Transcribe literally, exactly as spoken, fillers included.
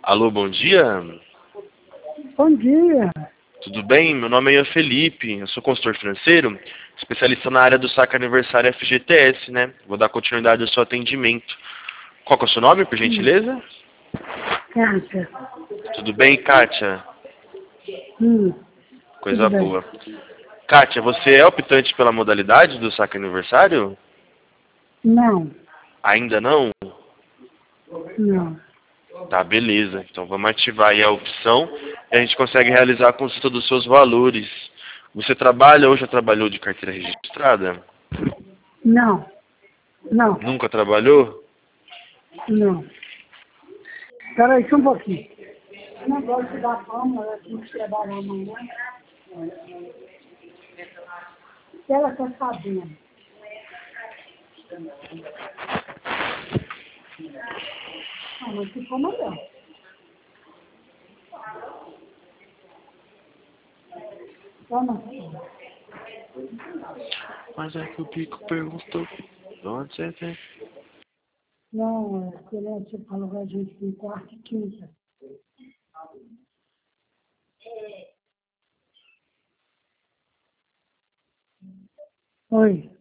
Alô, bom dia. Bom dia. Tudo bem? Meu nome é Felipe, eu sou consultor financeiro, especialista na área do saque aniversário F G T S, né? Vou dar continuidade ao seu atendimento. Qual que é o seu nome, por gentileza? Kátia. Tudo bem, Kátia? Hum, Coisa tudo bem. boa. Kátia, você é optante pela modalidade do saque aniversário? Não, Ainda não? não. Tá, beleza. Então vamos ativar aí a opção e a gente consegue realizar a consulta dos seus valores. Você trabalha ou já trabalhou de carteira registrada? Não, não, Nunca trabalhou? não. Espera aí só um pouquinho. Eu não gosto da fama, ela tem que trabalhar amanhã. Se ela está sabendo. Ah, mas ficou melhor. Toma. Mas é que o Pico perguntou de onde você vem. Não, é que ele você falou que a gente tem quarta e quinta. Oi.